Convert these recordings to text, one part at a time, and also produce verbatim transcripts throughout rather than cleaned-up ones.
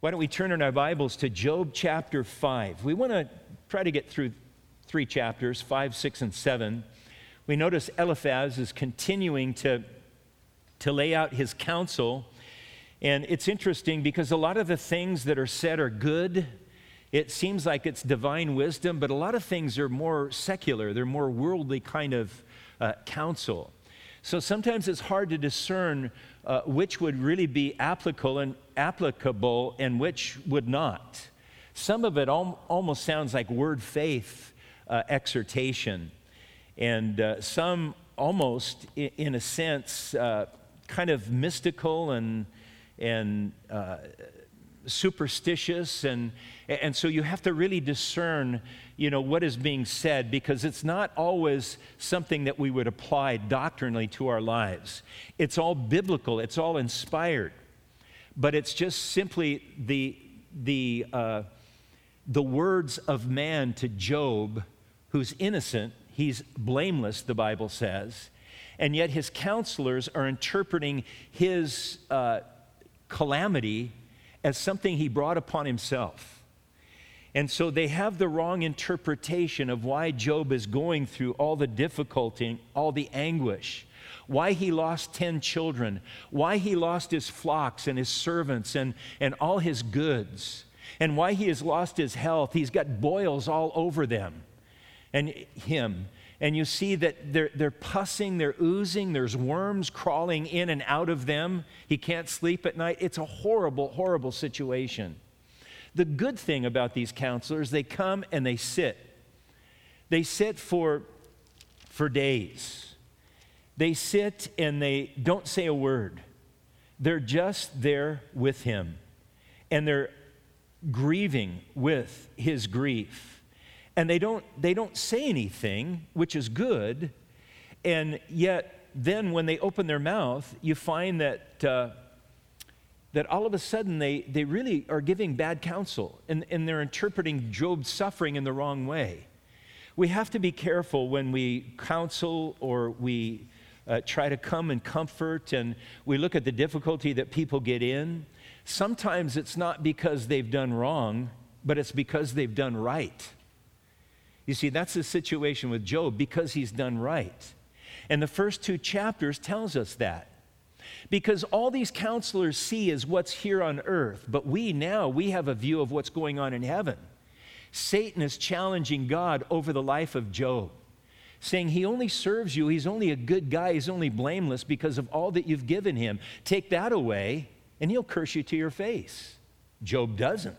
Why don't we turn in our Bibles to Job chapter five? We want to try to get through three chapters, five, six, and seven. We notice Eliphaz is continuing to, to lay out his counsel. And it's interesting because a lot of the things that are said are good. It seems like it's divine wisdom, but a lot of things are more secular. They're more worldly kind of uh, counsel. So sometimes it's hard to discern uh, which would really be applicable and applicable and which would not. Some of it al- almost sounds like word faith uh, exhortation, and uh, some almost, in, in a sense, uh, kind of mystical and and uh, superstitious, and and so you have to really discern, you know, what is being said, because it's not always something that we would apply doctrinally to our lives. It's all biblical, it's all inspired, but it's just simply the the uh, the words of man to Job, who's innocent. He's blameless, the Bible says, and yet his counselors are interpreting his uh, calamity as something he brought upon himself. And so they have the wrong interpretation of why Job is going through all the difficulty, all the anguish, why he lost ten children, why he lost his flocks and his servants and, and all his goods, and why he has lost his health. He's got boils all over them and him. And you see that they're, they're pussing, they're oozing, there's worms crawling in and out of them. He can't sleep at night. It's a horrible, horrible situation. The good thing about these counselors, they come and they sit. They sit for, for days. They sit and they don't say a word. They're just there with him. And they're grieving with his grief. And they don't, they don't say anything, which is good. And yet, then when they open their mouth, you find that uh, that all of a sudden they, they really are giving bad counsel. And, and they're interpreting Job's suffering in the wrong way. We have to be careful when we counsel or we uh, try to come and comfort, and we look at the difficulty that people get in. Sometimes it's not because they've done wrong, but it's because they've done right. You see, that's the situation with Job, because he's done right. And the first two chapters tells us that. Because all these counselors see is what's here on earth, but we now, we have a view of what's going on in heaven. Satan is challenging God over the life of Job, saying he only serves you, he's only a good guy, he's only blameless because of all that you've given him. Take that away, and he'll curse you to your face. Job doesn't.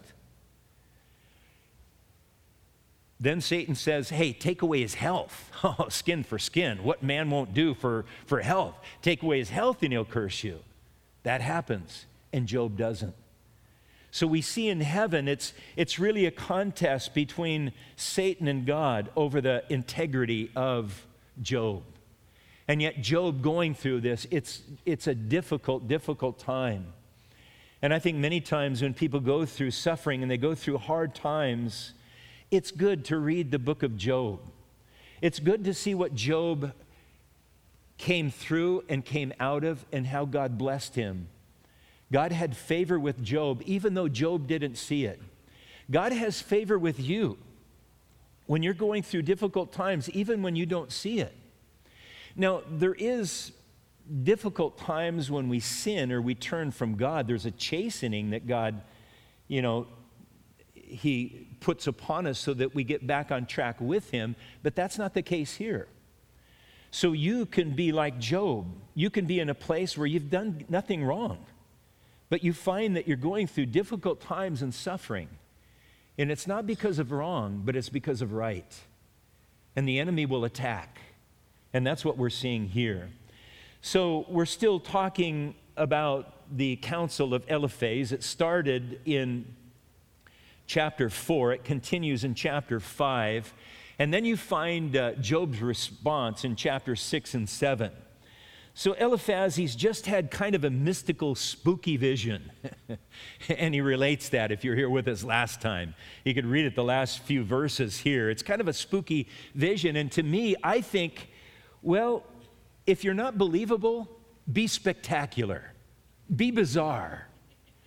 Then Satan says, hey, take away his health. Oh, skin for skin. What man won't do for, for health? Take away his health and he'll curse you. That happens, and Job doesn't. So we see in heaven, it's, it's really a contest between Satan and God over the integrity of Job. And yet Job going through this, it's, it's a difficult, difficult time. And I think many times when people go through suffering and they go through hard times, it's good to read the book of Job. It's good to see what Job came through and came out of and how God blessed him. God had favor with Job, even though Job didn't see it. God has favor with you when you're going through difficult times, even when you don't see it. Now, there is difficult times when we sin or we turn from God. There's a chastening that God, you know, he puts upon us so that we get back on track with him, but that's not the case here. So you can be like Job. You can be in a place where you've done nothing wrong, but you find that you're going through difficult times and suffering, and it's not because of wrong, but it's because of right. And the enemy will attack, and that's what we're seeing here. So we're still talking about the counsel of Eliphaz. It started in chapter four, it continues in chapter five, and then you find uh, Job's response in chapter six and seven. So Eliphaz, he's just had kind of a mystical, spooky vision, and he relates that. If you're here with us last time, you could read it the last few verses here. It's kind of a spooky vision, and to me, I think, well, if you're not believable, be spectacular, be bizarre.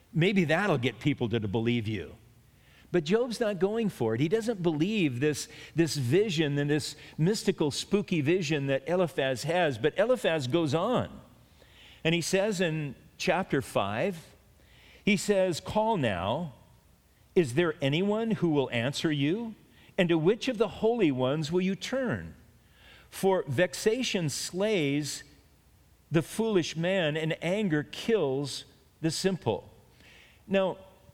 Maybe that'll get people to, to believe you. But Job's not going for it. He doesn't believe this, this vision and this mystical, spooky vision that Eliphaz has. But Eliphaz goes on. And he says in chapter five, he says, "Call now. Is there anyone who will answer you? And to which of the holy ones will you turn? For vexation slays the foolish man, and anger kills the simple." Now,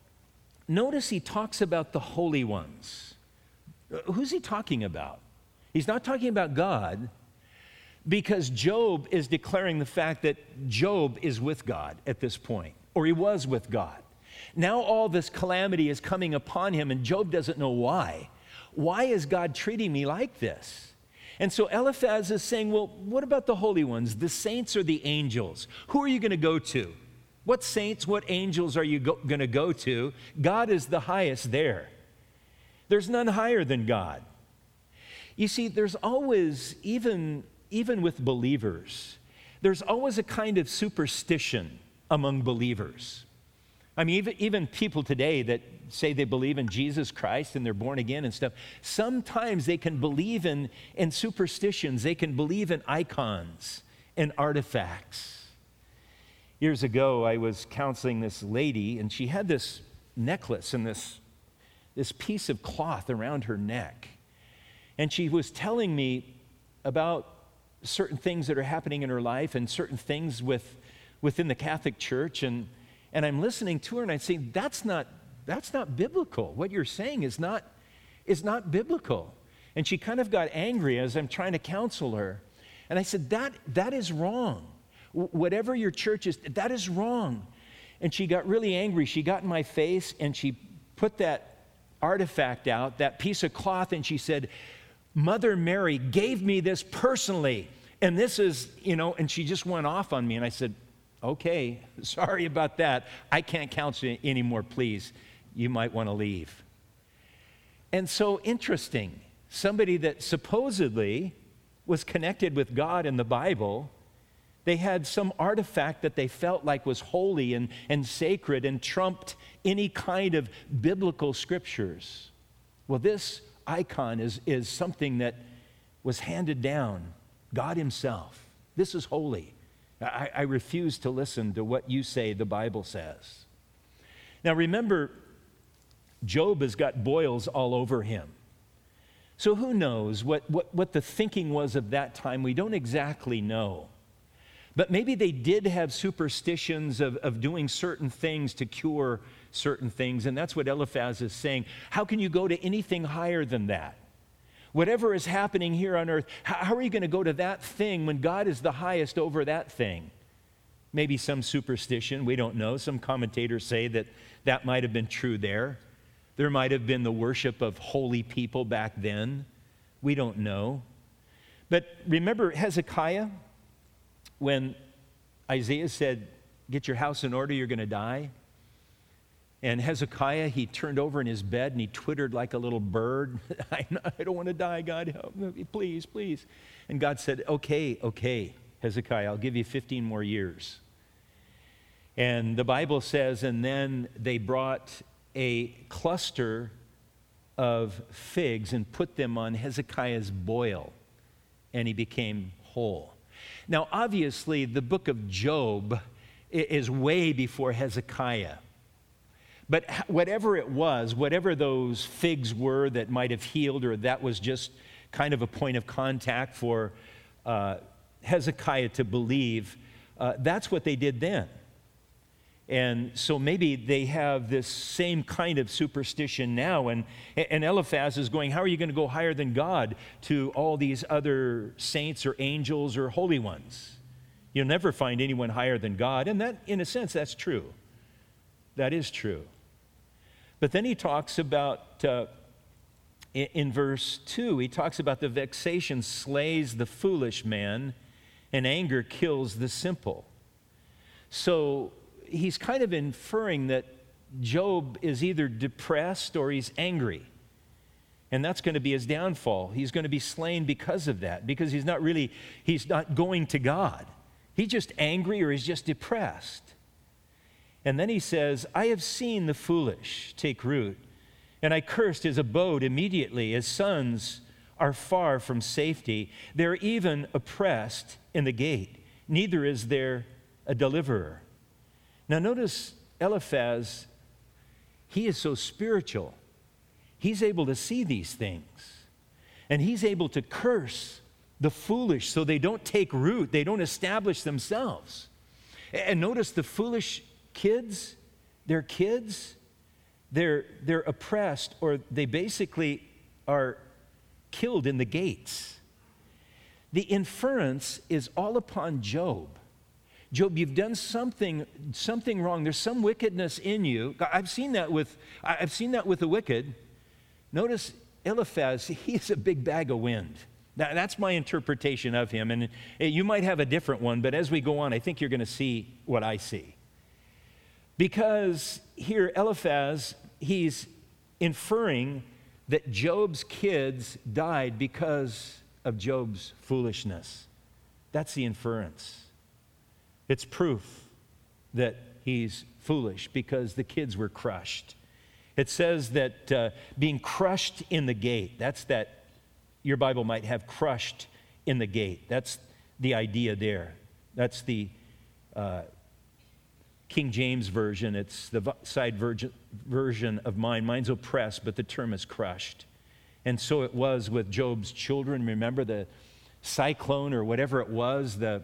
notice he talks about the holy ones. Who's he talking about? He's not talking about God, because Job is declaring the fact that Job is with God at this point, or he was with God. Now all this calamity is coming upon him, and Job doesn't know why. Why is God treating me like this? And so Eliphaz is saying, well, what about the holy ones, the saints or the angels? Who are you going to go to? What saints, what angels are you go- going to go to? God is the highest there. There's none higher than God. You see, there's always, even, even with believers, there's always a kind of superstition among believers. I mean, even, even people today that say they believe in Jesus Christ and they're born again and stuff, sometimes they can believe in, in superstitions. They can believe in icons and artifacts. Years ago, I was counseling this lady, and she had this necklace and this, this piece of cloth around her neck. And she was telling me about certain things that are happening in her life and certain things with, within the Catholic Church. And, and I'm listening to her, and I'm saying, that's not, that's not biblical. What you're saying is not, is not biblical. And she kind of got angry as I'm trying to counsel her. And I said, that, that is wrong. Whatever your church is, that is wrong. And she got really angry. She got in my face, and she put that artifact out, that piece of cloth, and she said, "Mother Mary gave me this personally, and this is, you know," and she just went off on me. And I said, "Okay, sorry about that. I can't counsel you anymore, please. You might want to leave." And so interesting, somebody that supposedly was connected with God in the Bible, they had some artifact that they felt like was holy and, and sacred and trumped any kind of biblical scriptures. Well, this icon is, is something that was handed down, God himself. This is holy. I, I refuse to listen to what you say the Bible says. Now remember, Job has got boils all over him. So who knows what, what, what the thinking was of that time? We don't exactly know. But maybe they did have superstitions of, of doing certain things to cure certain things, and that's what Eliphaz is saying. How can you go to anything higher than that? Whatever is happening here on earth, how, how are you going to go to that thing when God is the highest over that thing? Maybe some superstition, we don't know. Some commentators say that that might have been true there. There might have been the worship of holy people back then. We don't know. But remember Hezekiah? When Isaiah said, "Get your house in order, you're going to die." And Hezekiah, he turned over in his bed and he twittered like a little bird. I, I don't want to die, God, help me, please, please. And God said, okay, okay, Hezekiah, I'll give you fifteen more years. And the Bible says, and then they brought a cluster of figs and put them on Hezekiah's boil, and he became whole. Now, obviously, the book of Job is way before Hezekiah. But whatever it was, whatever those figs were that might have healed, or that was just kind of a point of contact for uh, Hezekiah to believe, uh, that's what they did then. And so maybe they have this same kind of superstition now. And, and Eliphaz is going, how are you going to go higher than God to all these other saints or angels or holy ones? You'll never find anyone higher than God. And that, in a sense, that's true. That is true. But then he talks about, uh, in, in verse two, he talks about the vexation slays the foolish man, and anger kills the simple. So he's kind of inferring that Job is either depressed or he's angry. And that's going to be his downfall. He's going to be slain because of that, because he's not really, he's not going to God. He's just angry or he's just depressed. And then he says, I have seen the foolish take root, and I cursed his abode immediately. His sons are far from safety. They're even oppressed in the gate. Neither is there a deliverer. Now notice Eliphaz, he is so spiritual. He's able to see these things. And he's able to curse the foolish so they don't take root, they don't establish themselves. And notice the foolish kids, they're kids, they're, they're oppressed, or they basically are killed in the gates. The inference is all upon Job. Job, you've done something, something wrong. There's some wickedness in you. I've seen that with, I've seen that with the wicked. Notice Eliphaz, he's a big bag of wind. Now, that's my interpretation of him, and you might have a different one, but as we go on, I think you're going to see what I see. Because here, Eliphaz, he's inferring that Job's kids died because of Job's foolishness. That's the inference. It's proof that he's foolish because the kids were crushed. It says that uh, being crushed in the gate, that's that, your Bible might have crushed in the gate. That's the idea there. That's the uh, King James Version. It's the side version, version of mine. Mine's oppressed, but the term is crushed. And so it was with Job's children. Remember the cyclone or whatever it was, the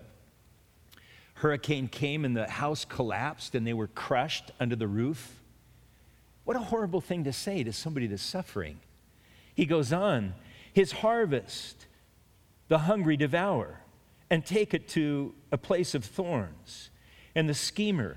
hurricane came and the house collapsed and they were crushed under the roof. What a horrible thing to say to somebody that's suffering. He goes on, his harvest the hungry devour and take it to a place of thorns, and the schemer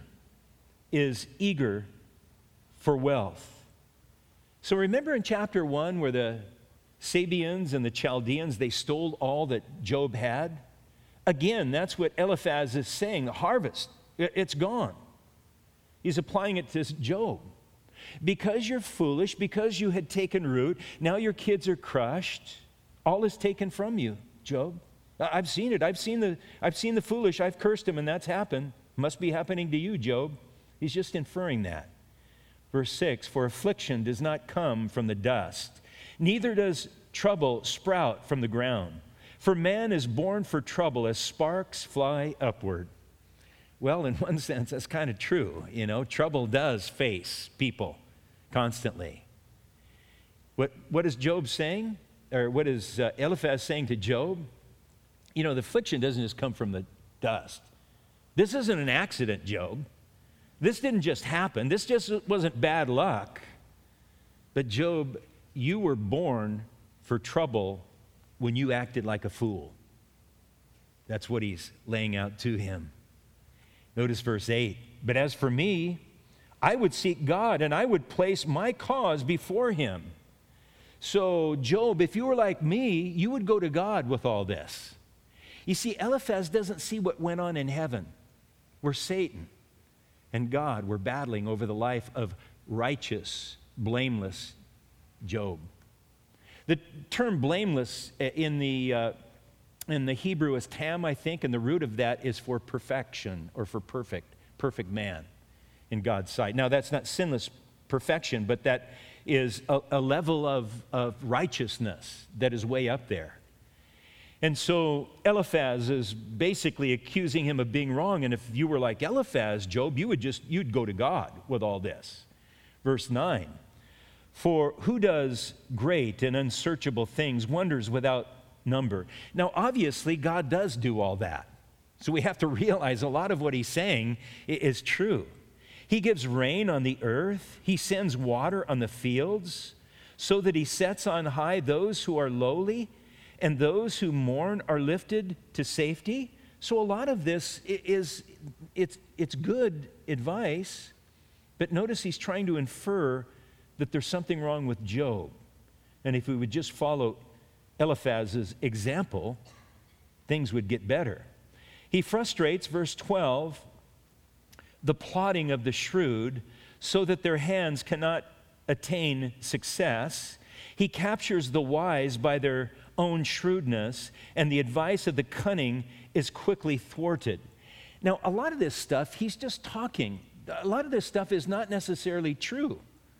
is eager for wealth. So remember in chapter one where the Sabeans and the Chaldeans, they stole all that Job had? Again, that's what Eliphaz is saying. Harvest, it's gone. He's applying it to Job. Because you're foolish, because you had taken root, now your kids are crushed. All is taken from you, Job. I've seen it. I've seen the, I've seen the foolish. I've cursed him, and that's happened. Must be happening to you, Job. He's just inferring that. Verse six, for affliction does not come from the dust, neither does trouble sprout from the ground. For man is born for trouble as sparks fly upward. Well, in one sense, that's kind of true. You know, trouble does face people constantly. What, what is Job saying? Or what is uh, Eliphaz saying to Job? You know, the affliction doesn't just come from the dust. This isn't an accident, Job. This didn't just happen. This just wasn't bad luck. But Job, you were born for trouble when you acted like a fool. That's what he's laying out to him. Notice verse eight. But as for me, I would seek God, and I would place my cause before him. So, Job, if you were like me, you would go to God with all this. You see, Eliphaz doesn't see what went on in heaven, where Satan and God were battling over the life of righteous, blameless Job. The term blameless in the uh, in the Hebrew is tam, I think, and the root of that is for perfection or for perfect, perfect man in God's sight. Now, that's not sinless perfection, but that is a, a level of, of righteousness that is way up there. And so Eliphaz is basically accusing him of being wrong, and if you were like Eliphaz, Job, you would just, you'd go to God with all this. Verse nine, for who does great and unsearchable things, wonders without number. Now, obviously, God does do all that. So we have to realize a lot of what he's saying is true. He gives rain on the earth. He sends water on the fields so that he sets on high those who are lowly, and those who mourn are lifted to safety. So a lot of this is, it's, it's good advice, but notice he's trying to infer that there's something wrong with Job. And if we would just follow Eliphaz's example, things would get better. He frustrates, verse twelve, the plotting of the shrewd so that their hands cannot attain success. He captures the wise by their own shrewdness, and the advice of the cunning is quickly thwarted. Now, a lot of this stuff, he's just talking a lot of this stuff is not necessarily true.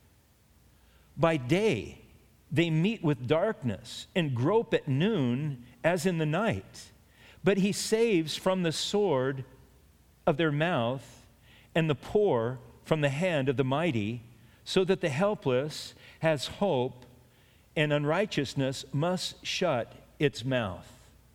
By day, they meet with darkness and grope at noon as in the night. But he saves from the sword of their mouth and the poor from the hand of the mighty, so that the helpless has hope and unrighteousness must shut its mouth.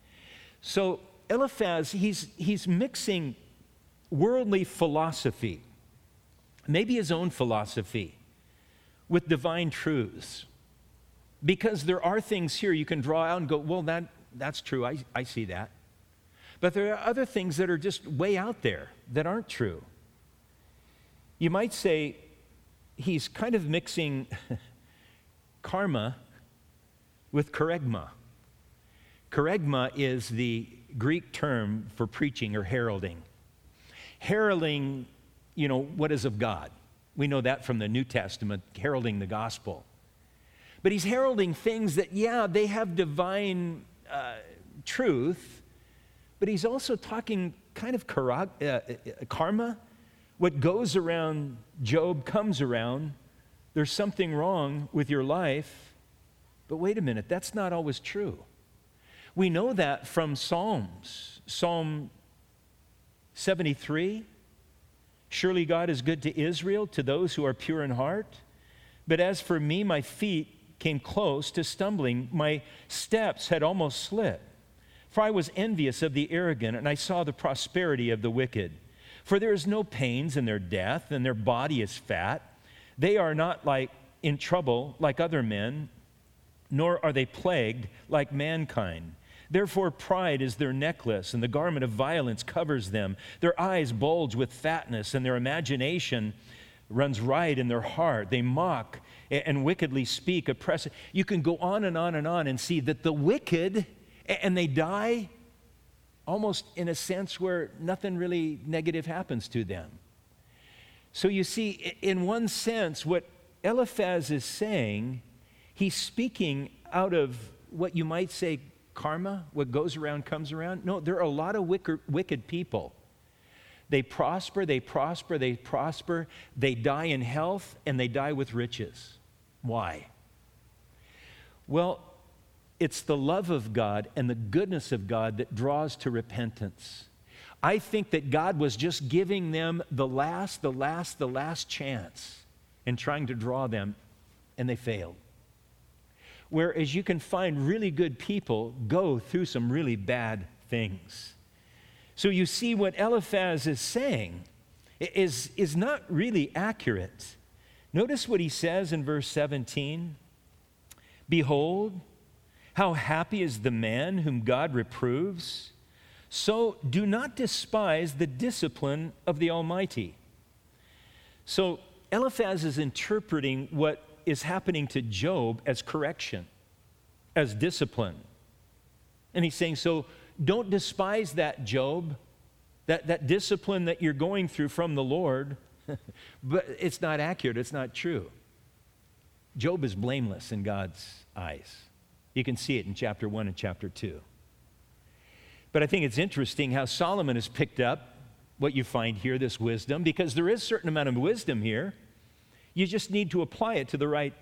So Eliphaz, he's, he's mixing worldly philosophy, maybe his own philosophy, with divine truths. Because there are things here you can draw out and go, well, that, that's true, I, I see that. But there are other things that are just way out there that aren't true. You might say he's kind of mixing karma with kerygma. Kerygma is the Greek term for preaching or heralding. Heralding, you know, what is of God. We know that from the New Testament, heralding the gospel. But he's heralding things that, yeah, they have divine uh, truth, but he's also talking kind of karag, uh, karma. What goes around Job comes around. There's something wrong with your life. But wait a minute, that's not always true. We know that from Psalms. Psalm seventy-three, surely God is good to Israel, to those who are pure in heart. But as for me, my feet came close to stumbling. My steps had almost slipped. For I was envious of the arrogant, and I saw the prosperity of the wicked. For there is no pains in their death, and their body is fat. They are not like in trouble like other men, nor are they plagued like mankind. Therefore pride is their necklace, and the garment of violence covers them. Their eyes bulge with fatness, and their imagination runs riot in their heart. They mock and wickedly speak, oppress. You can go on and on and on and see that the wicked, and they die almost in a sense where nothing really negative happens to them. So you see, in one sense, what Eliphaz is saying, he's speaking out of what you might say karma, what goes around comes around. No, there are a lot of wicked, wicked people. They prosper, they prosper, they prosper, they die in health, and they die with riches. Why? Well, it's the love of God and the goodness of God that draws to repentance. I think that God was just giving them the last, the last, the last chance in trying to draw them, and they failed. Whereas you can find really good people go through some really bad things. So you see what Eliphaz is saying is, is not really accurate. Notice what he says in verse seventeen. Behold, how happy is the man whom God reproves. So do not despise the discipline of the Almighty. So Eliphaz is interpreting what is happening to Job as correction, as discipline. And he's saying, so don't despise that, Job, that, that discipline that you're going through from the Lord, but it's not accurate, it's not true. Job is blameless in God's eyes. You can see it in chapter one and chapter two. But I think it's interesting how Solomon has picked up what you find here, this wisdom, because there is a certain amount of wisdom here. You just need to apply it to the right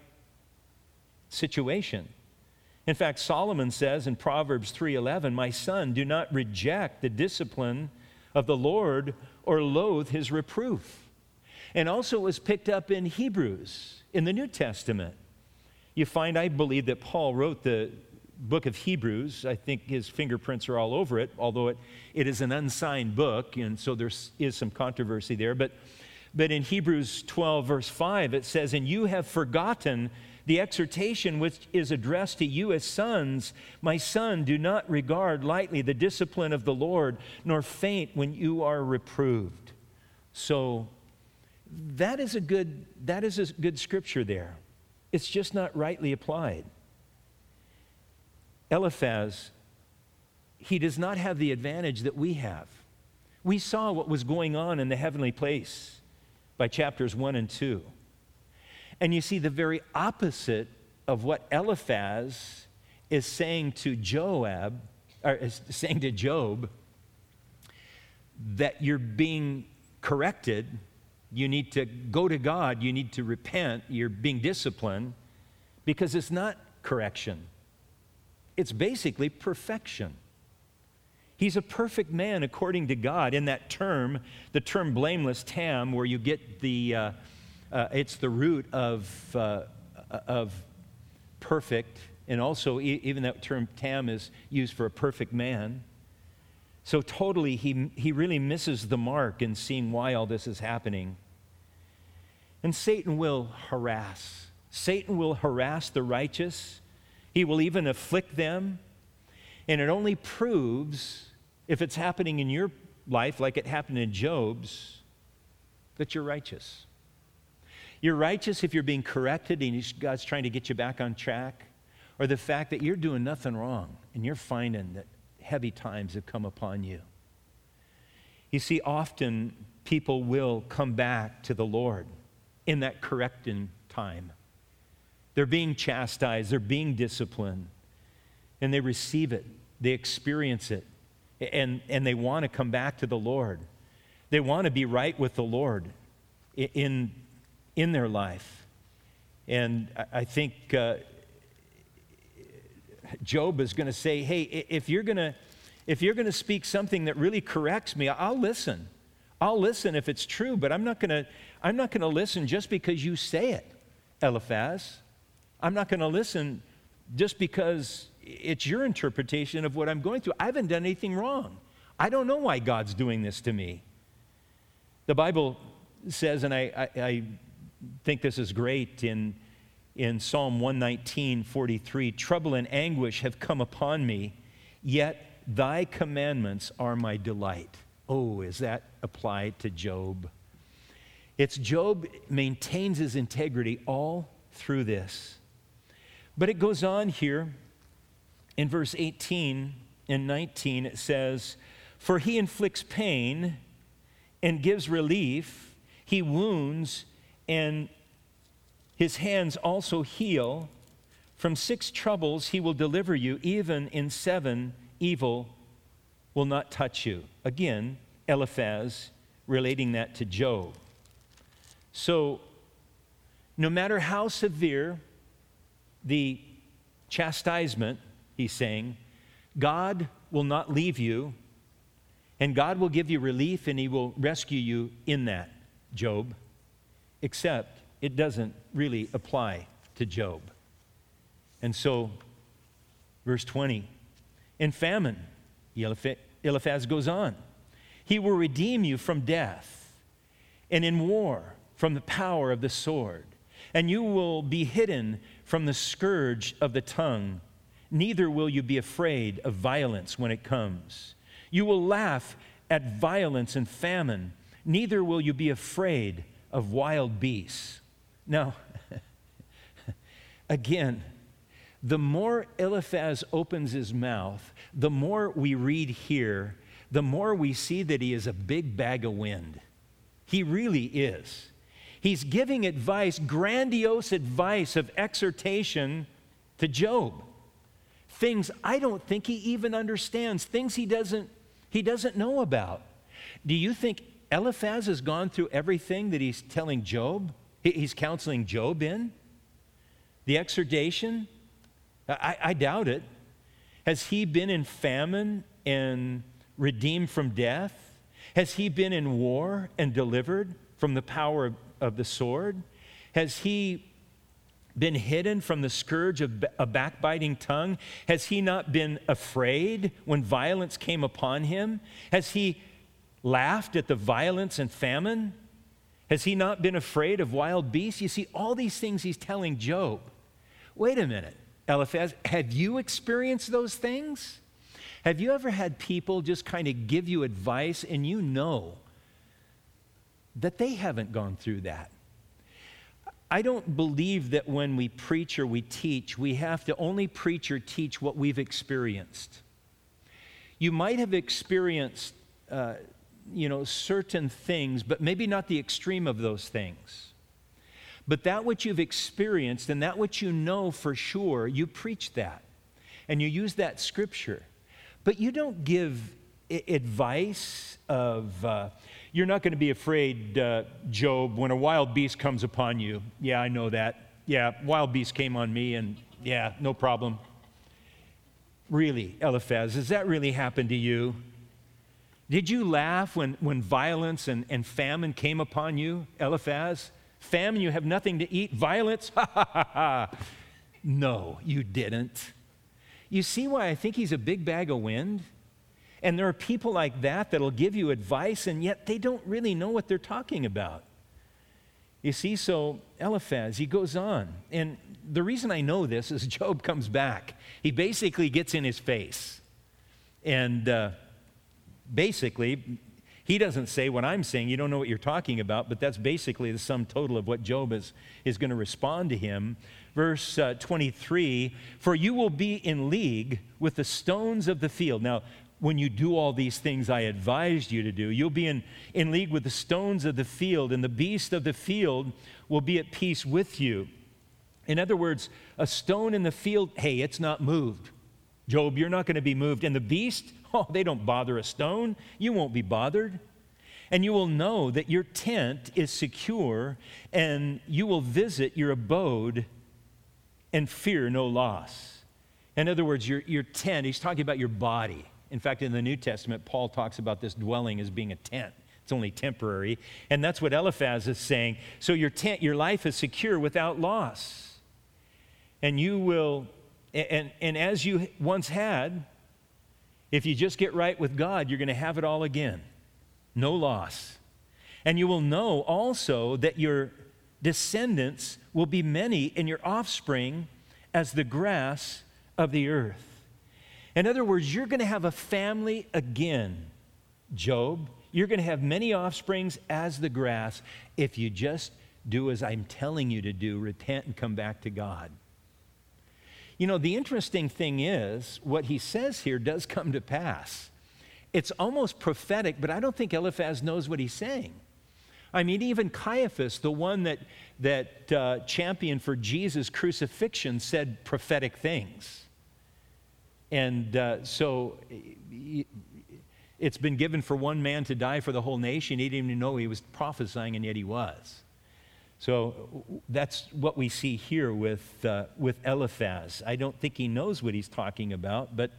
situation. In fact, Solomon says in Proverbs three eleven, my son, do not reject the discipline of the Lord or loathe his reproof. And also it was picked up in Hebrews in the New Testament. You find, I believe, that Paul wrote the book of Hebrews. I think his fingerprints are all over it, although it, it is an unsigned book, and so there is some controversy there. But, but in Hebrews twelve, verse five, it says, and you have forgotten the exhortation which is addressed to you as sons. My son, do not regard lightly the discipline of the Lord, nor faint when you are reproved. So that is a good, that is a good scripture there. It's just not rightly applied. Eliphaz, he does not have the advantage that we have. We saw what was going on in the heavenly place by chapters one and two. And you see the very opposite of what Eliphaz is saying to Joab, or is saying to Job, that you're being corrected You need to go to God. You need to repent. You're being disciplined because it's not correction. It's basically perfection. He's a perfect man according to God. In that term, the term blameless tam, where you get the, uh, uh, it's the root of, uh, of perfect, and also e- even that term tam is used for a perfect man. So totally, he, he really misses the mark in seeing why all this is happening. And Satan will harass. Satan will harass the righteous. He will even afflict them. And it only proves, if it's happening in your life like it happened in Job's, that you're righteous. You're righteous if you're being corrected and God's trying to get you back on track, or the fact that you're doing nothing wrong and you're finding that heavy times have come upon you. You see, often people will come back to the Lord in that correcting time. They're being chastised, they're being disciplined, and they receive it, they experience it, and, and they want to come back to the Lord. They want to be right with the Lord in, in their life. And I think uh, Job is going to say, hey, if you're going to if you're going to speak something that really corrects me, I'll listen. I'll listen if it's true, but I'm not going to I'm not going to listen just because you say it, Eliphaz. I'm not going to listen just because it's your interpretation of what I'm going through. I haven't done anything wrong. I don't know why God's doing this to me. The Bible says, and I, I, I think this is great, in, in Psalm one nineteen, forty-three, trouble and anguish have come upon me, yet thy commandments are my delight. Oh, is that applied to Job? It's Job maintains his integrity all through this. But it goes on here in verse eighteen and nineteen. It says, for he inflicts pain and gives relief. He wounds, and his hands also heal. From six troubles he will deliver you. Even in seven, evil will not touch you. Again, Eliphaz relating that to Job. So, no matter how severe the chastisement, he's saying, God will not leave you, and God will give you relief, and he will rescue you in that, Job, except it doesn't really apply to Job. And so, verse twenty, in famine, Eliphaz goes on, he will redeem you from death, and in war from the power of the sword. And you will be hidden from the scourge of the tongue. Neither will you be afraid of violence when it comes. You will laugh at violence and famine. Neither will you be afraid of wild beasts. Now, again, the more Eliphaz opens his mouth, the more we read here, the more we see that he is a big bag of wind. He really is. He's giving advice, grandiose advice of exhortation to Job. Things I don't think he even understands, things he doesn't, he doesn't know about. Do you think Eliphaz has gone through everything that he's telling Job? He's counseling Job in? The exhortation? I, I doubt it. Has he been in famine and redeemed from death? Has he been in war and delivered from the power of, of the sword? Has he been hidden from the scourge of a backbiting tongue? Has he not been afraid when violence came upon him? Has he laughed at the violence and famine? Has he not been afraid of wild beasts? You see, all these things he's telling Job. Wait a minute, Eliphaz, have you experienced those things? Have you ever had people just kind of give you advice and you know that they haven't gone through that? I don't believe that when we preach or we teach, we have to only preach or teach what we've experienced. You might have experienced, uh, you know, certain things, but maybe not the extreme of those things. But that which you've experienced and that which you know for sure, you preach that. And you use that scripture. But you don't give I- advice of, uh, You're not going to be afraid, uh, Job, when a wild beast comes upon you. Yeah, I know that. Yeah, wild beast came on me, and yeah, no problem. Really, Eliphaz, does that really happen to you? Did you laugh when, when violence and, and famine came upon you, Eliphaz? Famine, you have nothing to eat. Violence? Ha ha ha ha. No, you didn't. You see why I think he's a big bag of wind? And there are people like that that'll give you advice, and yet they don't really know what they're talking about. You see, so Eliphaz, he goes on. And the reason I know this is Job comes back. He basically gets in his face. And uh, basically, he doesn't say what I'm saying. You don't know what you're talking about, but that's basically the sum total of what Job is, is going to respond to him. Verse uh, twenty-three, for you will be in league with the stones of the field. Now, when you do all these things I advised you to do, you'll be in, in league with the stones of the field, and the beast of the field will be at peace with you. In other words, a stone in the field, hey, it's not moved. Job, you're not going to be moved. And the beast, oh, they don't bother a stone. You won't be bothered. And you will know that your tent is secure, and you will visit your abode and fear no loss. In other words, your, your tent, he's talking about your body. In fact, in the New Testament, Paul talks about this dwelling as being a tent. It's only temporary. And that's what Eliphaz is saying. So your tent, your life is secure without loss. And you will, and, and as you once had, if you just get right with God, you're going to have it all again. No loss. And you will know also that your descendants will be many, and your offspring as the grass of the earth. In other words, you're going to have a family again, Job. You're going to have many offsprings as the grass if you just do as I'm telling you to do, repent and come back to God. You know, the interesting thing is, what he says here does come to pass. It's almost prophetic, but I don't think Eliphaz knows what he's saying. I mean, even Caiaphas, the one that, that uh, championed for Jesus' crucifixion, said prophetic things. And uh, so it's been given for one man to die for the whole nation. He didn't even know he was prophesying, and yet he was. So that's what we see here with, uh, with Eliphaz. I don't think he knows what he's talking about, but,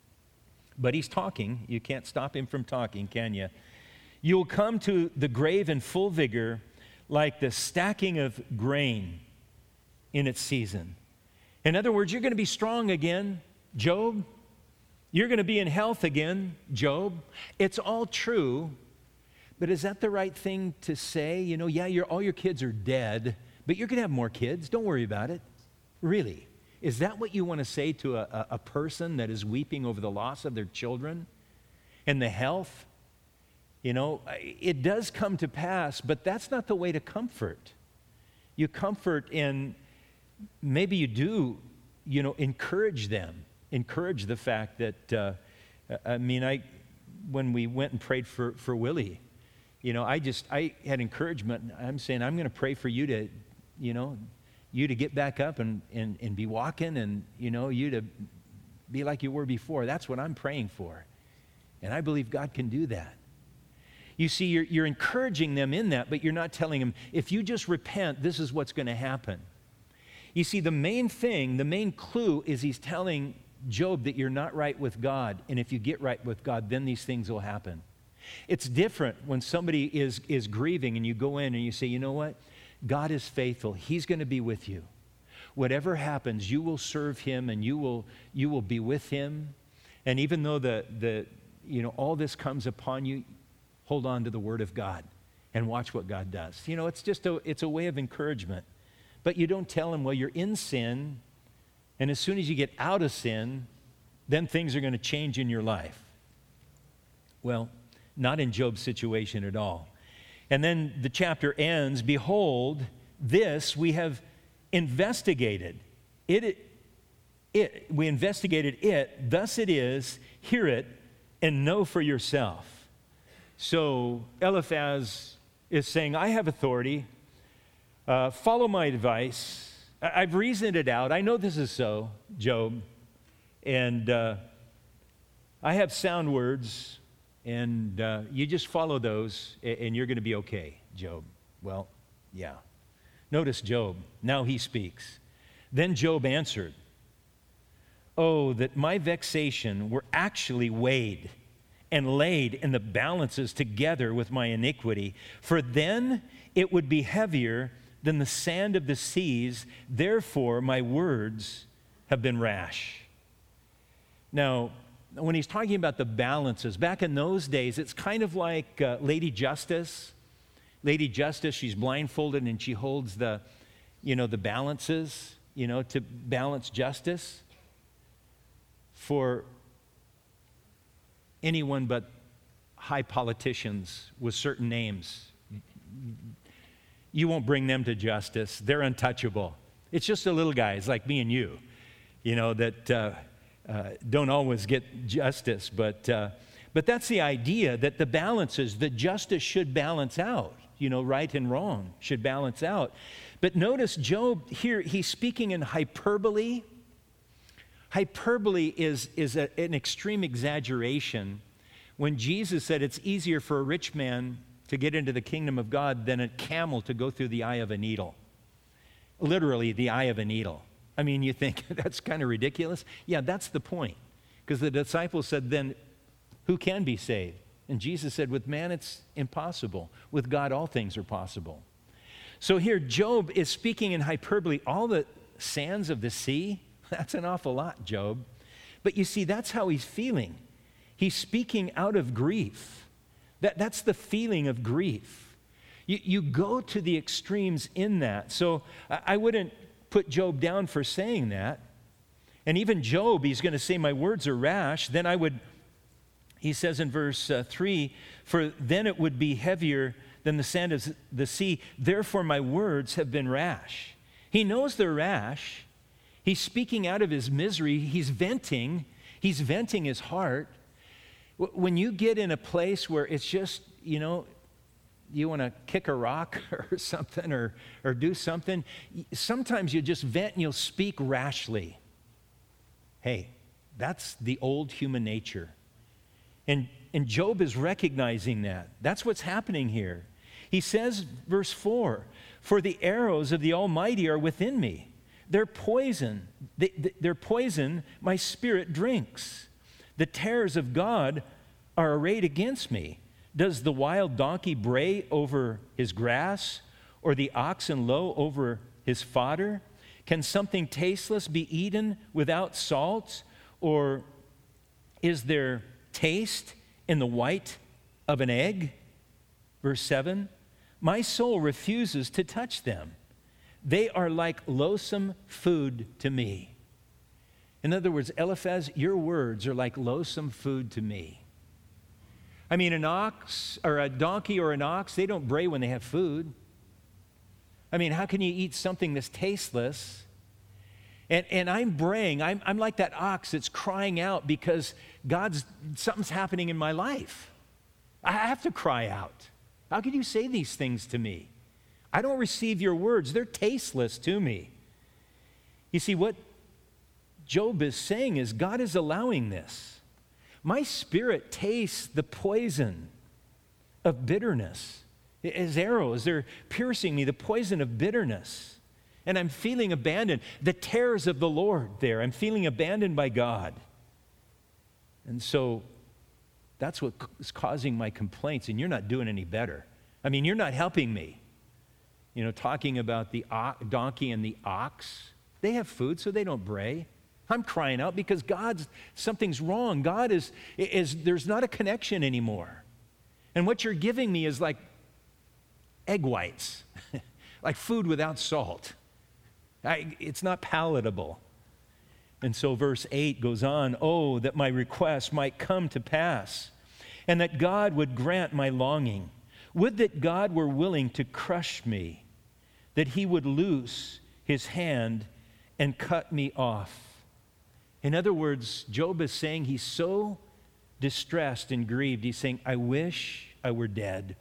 but he's talking. You can't stop him from talking, can you? You will come to the grave in full vigor, like the stacking of grain in its season. In other words, you're going to be strong again, Job. You're going to be in health again, Job. It's all true, but is that the right thing to say? You know, yeah, you're, all your kids are dead, but you're going to have more kids. Don't worry about it. Really? Is that what you want to say to a, a person that is weeping over the loss of their children and the health? You know, it does come to pass, but that's not the way to comfort. You comfort in, maybe you do, you know, encourage them. Encourage the fact that, uh, I mean, I, when we went and prayed for, for Willie, you know, I just, I had encouragement. I'm saying, I'm going to pray for you to, you know, you to get back up and, and, and be walking, and, you know, you to be like you were before. That's what I'm praying for. And I believe God can do that. You see, you're, you're encouraging them in that, but you're not telling them, if you just repent, this is what's going to happen. You see, the main thing, the main clue is he's telling Job that you're not right with God, and if you get right with God, then these things will happen. It's different when somebody is, is grieving and you go in and you say, you know what? God is faithful. He's going to be with you. Whatever happens, you will serve him, and you will, you will be with him. And even though the, the, you know, all this comes upon you, hold on to the word of God and watch what God does. You know, it's just a, it's a way of encouragement. But you don't tell him, well, you're in sin, and as soon as you get out of sin, then things are going to change in your life. Well, not in Job's situation at all. And then the chapter ends, behold, this we have investigated. It, it, it, we investigated it, thus it is, hear it, and know for yourself. So Eliphaz is saying, I have authority. Uh, follow my advice. I- I've reasoned it out. I know this is so, Job. And uh, I have sound words. and uh, you just follow those, and you're going to be okay, Job. Well, yeah. Notice Job. Now he speaks. Then Job answered, "Oh, that my vexation were actually weighed and laid in the balances together with my iniquity, for then it would be heavier than the sand of the seas. Therefore my words have been rash." Now, when he's talking about the balances, back in those days, it's kind of like uh, Lady Justice. Lady Justice, she's blindfolded and she holds the, you know, the balances, you know, to balance justice for anyone but high politicians with certain names. You won't bring them to justice. They're untouchable. It's just the little guys like me and you, you know, that uh, uh, don't always get justice. But, uh, but that's the idea, that the balances, the justice should balance out. You know, right and wrong should balance out. But notice Job here, he's speaking in hyperbole. Hyperbole is, is a, an extreme exaggeration. When Jesus said it's easier for a rich man to get into the kingdom of God than a camel to go through the eye of a needle. Literally, the eye of a needle. I mean, you think that's kind of ridiculous? Yeah, that's the point. Because the disciples said, then who can be saved? And Jesus said, with man it's impossible. With God all things are possible. So here Job is speaking in hyperbole. All the sands of the sea, that's an awful lot, Job. But you see, that's how he's feeling. He's speaking out of grief. That, that's the feeling of grief. You, you go to the extremes in that. So I, I wouldn't put Job down for saying that. And even Job, he's going to say, my words are rash. Then I would... He says in verse uh, three, for then it would be heavier than the sand of the sea. Therefore my words have been rash. He knows they're rash. He's speaking out of his misery. He's venting. He's venting his heart. When you get in a place where it's just, you know, you want to kick a rock or something or, or do something, sometimes you just vent and you'll speak rashly. Hey, that's the old human nature. And, and Job is recognizing that. That's what's happening here. He says, verse four, for the arrows of the Almighty are within me. They're poison. They, they're poison my spirit drinks. The terrors of God are arrayed against me. Does the wild donkey bray over his grass, or the oxen low over his fodder? Can something tasteless be eaten without salt? Or is there taste in the white of an egg? Verse seven, my soul refuses to touch them. They are like loathsome food to me. In other words, Eliphaz, your words are like loathsome food to me. I mean, an ox or a donkey or an ox, they don't bray when they have food. I mean, how can you eat something that's tasteless? And, and I'm braying. I'm, I'm like that ox that's crying out because God's, something's happening in my life. I have to cry out. How could you say these things to me? I don't receive your words. They're tasteless to me. You see, what Job is saying is God is allowing this. My spirit tastes the poison of bitterness. As arrows, they're piercing me, the poison of bitterness. And I'm feeling abandoned. The terrors of the Lord there. I'm feeling abandoned by God. And so that's what is causing my complaints, and you're not doing any better. I mean, you're not helping me. You know, talking about the o- donkey and the ox. They have food, so they don't bray. I'm crying out because God's, something's wrong. God is, is, there's not a connection anymore. And what you're giving me is like egg whites, like food without salt. I, it's not palatable. And so verse eight goes on, oh, that my request might come to pass, and that God would grant my longing. Would that God were willing to crush me, that he would loose his hand and cut me off. In other words, Job is saying he's so distressed and grieved. He's saying, I wish I were dead.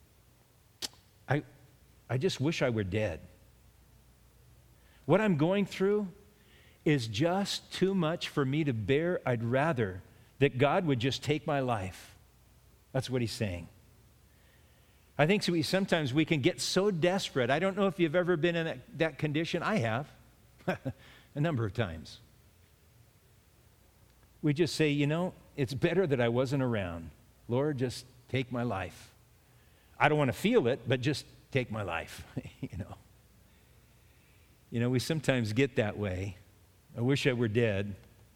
I, I just wish I were dead. What I'm going through is just too much for me to bear. I'd rather that God would just take my life. That's what he's saying. I think so we, sometimes we can get so desperate. I don't know if you've ever been in that, that condition. I have, a number of times. We just say, you know, it's better that I wasn't around. Lord, just take my life. I don't want to feel it, but just take my life, you know. You know, we sometimes get that way. I wish I were dead.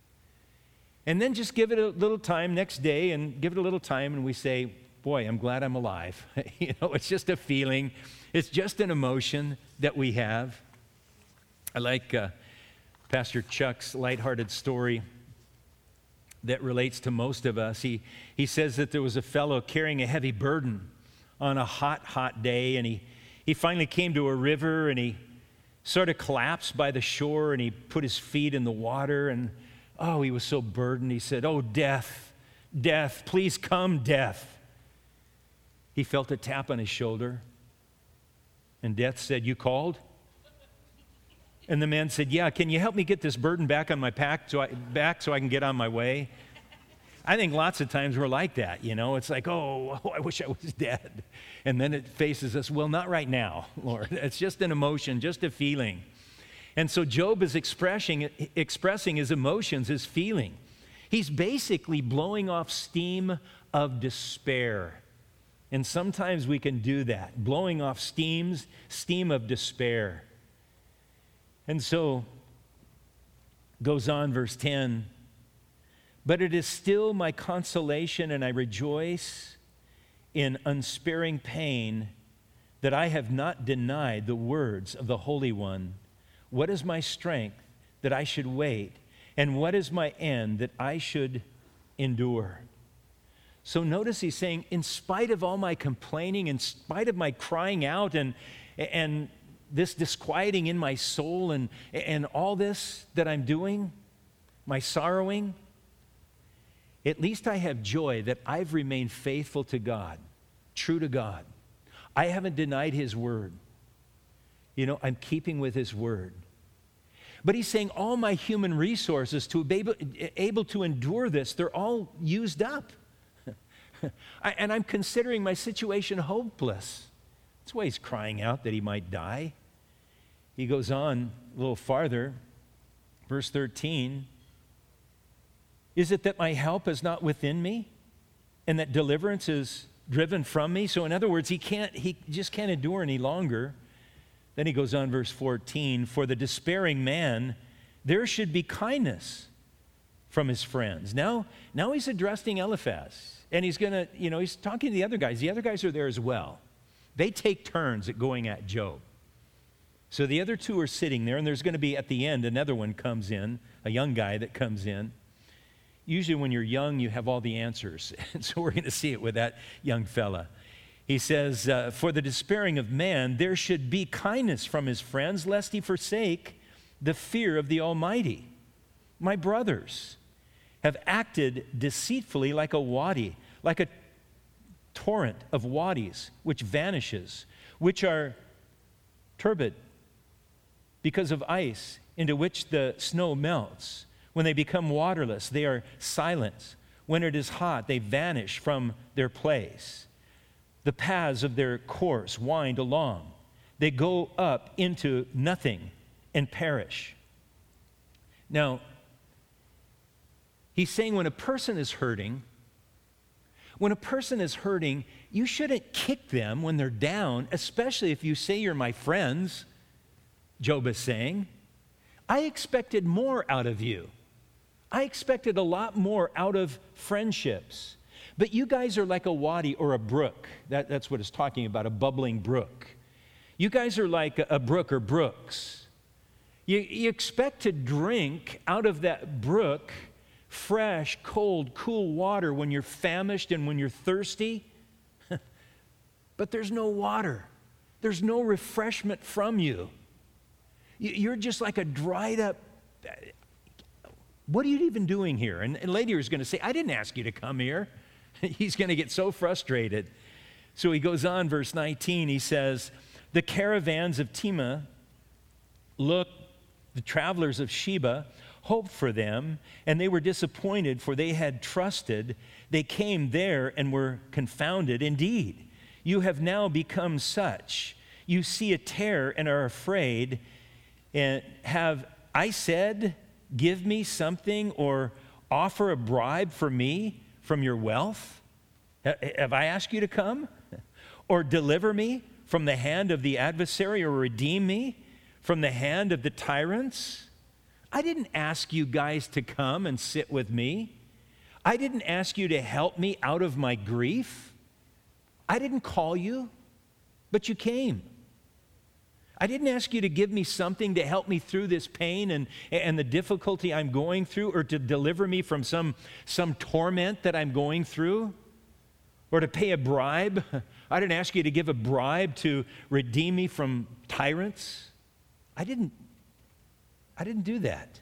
And then just give it a little time next day and give it a little time and we say, boy, I'm glad I'm alive. You know, it's just a feeling. It's just an emotion that we have. I like uh, Pastor Chuck's lighthearted story that relates to most of us. He, he says that there was a fellow carrying a heavy burden on a hot, hot day, and he, he finally came to a river, and he sort of collapsed by the shore, and he put his feet in the water, and oh, he was so burdened. He said, oh, death, death, please come, death. He felt a tap on his shoulder, and death said, you called? And the man said, yeah, can you help me get this burden back on my back so I, back so I can get on my way? I think lots of times we're like that, you know. It's like, oh, oh, I wish I was dead. And then it faces us, well, not right now, Lord. It's just an emotion, just a feeling. And so Job is expressing, expressing his emotions, his feeling. He's basically blowing off steam of despair. And sometimes we can do that, blowing off steams, steam of despair. And so, goes on, verse ten, but it is still my consolation, and I rejoice in unsparing pain that I have not denied the words of the Holy One. What is my strength that I should wait? And what is my end that I should endure? So notice he's saying, in spite of all my complaining, in spite of my crying out and, and this disquieting in my soul and, and all this that I'm doing, my sorrowing, at least I have joy that I've remained faithful to God, true to God. I haven't denied His word. You know, I'm keeping with His word. But he's saying all my human resources to be able, able to endure this, they're all used up. I, and I'm considering my situation hopeless. That's why he's crying out that he might die. He goes on a little farther, verse thirteen. Is it that my help is not within me and that deliverance is driven from me? So in other words, he can't, he just can't endure any longer. Then he goes on, verse fourteen, for the despairing man, there should be kindness from his friends. Now, now he's addressing Eliphaz, and he's going to, you know, he's talking to the other guys. The other guys are there as well. They take turns at going at Job. So the other two are sitting there, and there's going to be, at the end, another one comes in, a young guy that comes in. Usually when you're young, you have all the answers. And so we're going to see it with that young fella. He says, uh, for the despairing of man, there should be kindness from his friends, lest he forsake the fear of the Almighty. My brothers have acted deceitfully like a wadi, like a torrent of wadis, which vanishes, which are turbid because of ice, into which the snow melts. When they become waterless, they are silent. When it is hot, they vanish from their place. The paths of their course wind along. They go up into nothing and perish. Now, he's saying when a person is hurting, when a person is hurting, you shouldn't kick them when they're down, especially if you say you're my friends, Job is saying. I expected more out of you. I expected a lot more out of friendships. But you guys are like a wadi or a brook. That, that's what it's talking about, a bubbling brook. You guys are like a, a brook or brooks. You, you expect to drink out of that brook fresh, cold, cool water when you're famished and when you're thirsty. But there's no water. There's no refreshment from you. you you're just like a dried up... What are you even doing here? And, and later he's going to say, I didn't ask you to come here. He's going to get so frustrated. So he goes on, verse nineteen, he says, the caravans of Tema look The travelers of Sheba hoped for them, and they were disappointed, for they had trusted. They came there and were confounded. Indeed, you have now become such. You see a terror and are afraid. And have I said, give me something or offer a bribe for me from your wealth? Have I asked you to come? Or deliver me from the hand of the adversary, or redeem me from the hand of the tyrants? I didn't ask you guys to come and sit with me. I didn't ask you to help me out of my grief. I didn't call you, but you came. I didn't ask you to give me something to help me through this pain and, and the difficulty I'm going through, or to deliver me from some, some torment that I'm going through, or to pay a bribe. I didn't ask you to give a bribe to redeem me from tyrants. I didn't, I didn't do that.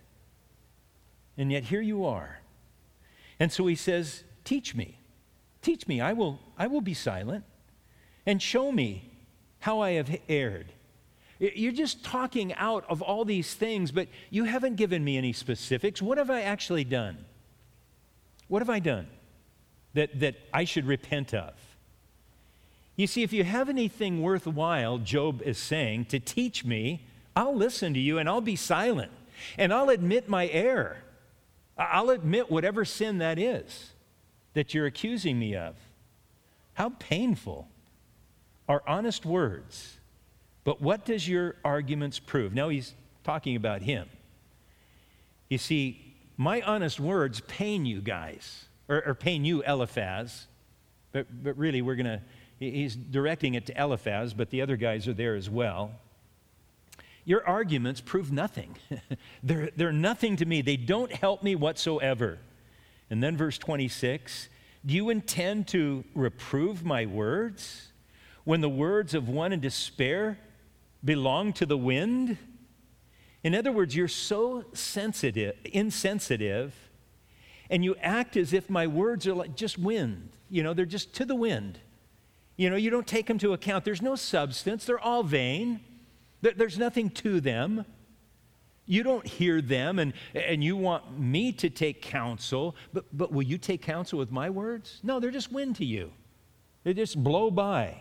And yet here you are. And so he says, teach me. Teach me. I will, I will be silent. And show me how I have erred. You're just talking out of all these things, but you haven't given me any specifics. What have I actually done? What have I done that, that I should repent of? You see, if you have anything worthwhile, Job is saying, to teach me, I'll listen to you and I'll be silent. And I'll admit my error. I'll admit whatever sin that is that you're accusing me of. How painful are honest words. But what does your arguments prove? Now he's talking about him. You see, my honest words pain you guys, or, or pain you, Eliphaz. But, but really, we're going to, he's directing it to Eliphaz, but the other guys are there as well. Your arguments prove nothing. they're, they're nothing to me. They don't help me whatsoever. And then verse twenty-six, do you intend to reprove my words when the words of one in despair belong to the wind? In other words, you're so sensitive, insensitive, and you act as if my words are like just wind. You know, they're just to the wind. You know, you don't take them to account. There's no substance. They're all vain. There's nothing to them. You don't hear them, and, and you want me to take counsel, but, but will you take counsel with my words? No, they're just wind to you. They just blow by.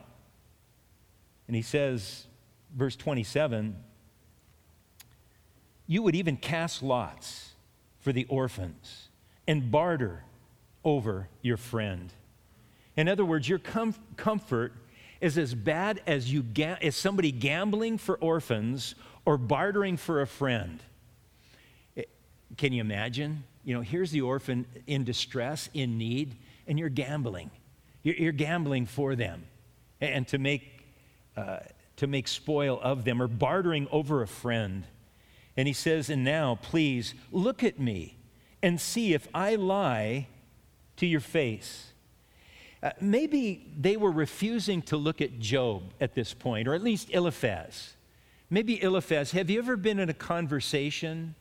And he says, verse twenty-seven, you would even cast lots for the orphans and barter over your friend. In other words, your com- comfort is as bad as you ga- as somebody gambling for orphans or bartering for a friend. It, can you imagine? You know, here's the orphan in distress, in need, and you're gambling. You're, you're gambling for them, and, and to make uh, to make spoil of them, or bartering over a friend. And he says, and now, please look at me and see if I lie to your face. Uh, maybe they were refusing to look at Job at this point, or at least Eliphaz. Maybe Eliphaz, have you ever been in a conversation?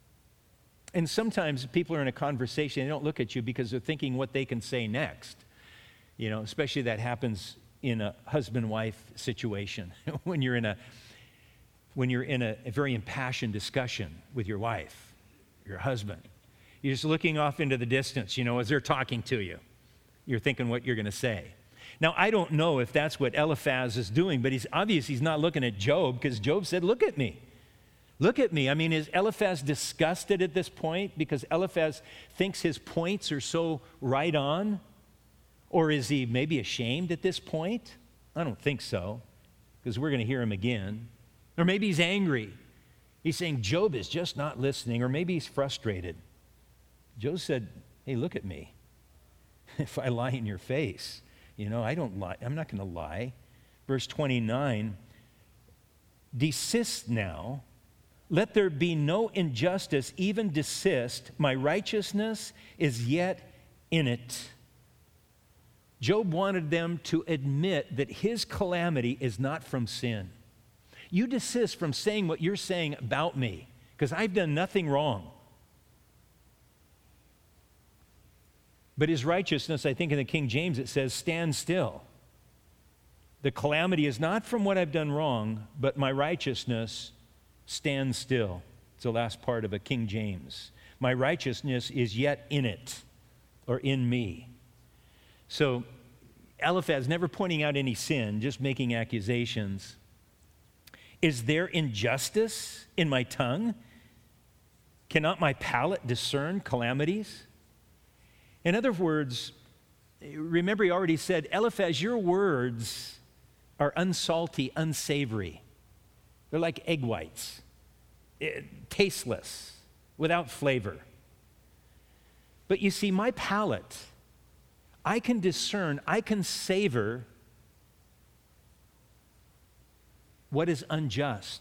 And sometimes people are in a conversation, they don't look at you because they're thinking what they can say next. You know, especially that happens in a husband-wife situation when you're in a when you're in a, a very impassioned discussion with your wife, your husband. You're just looking off into the distance, you know, as they're talking to you. You're thinking what you're going to say. Now, I don't know if that's what Eliphaz is doing, but he's obvious he's not looking at Job, because Job said, look at me. Look at me. I mean, is Eliphaz disgusted at this point because Eliphaz thinks his points are so right on? Or is he maybe ashamed at this point? I don't think so, because we're going to hear him again. Or maybe he's angry. He's saying Job is just not listening, or maybe he's frustrated. Job said, hey, look at me. If I lie in your face, you know, I don't lie. I'm not going to lie. Verse twenty-nine, desist now. Let there be no injustice, even desist. My righteousness is yet in it. Job wanted them to admit that his calamity is not from sin. You desist from saying what you're saying about me, because I've done nothing wrong. But his righteousness, I think in the King James it says, stand still. The calamity is not from what I've done wrong, but my righteousness stands still. It's the last part of a King James. My righteousness is yet in it, or in me. So Eliphaz never pointing out any sin, just making accusations. Is there injustice in my tongue? Cannot my palate discern calamities? In other words, remember he already said, Eliphaz, your words are unsalty, unsavory. They're like egg whites, tasteless, without flavor. But you see, my palate, I can discern, I can savor what is unjust.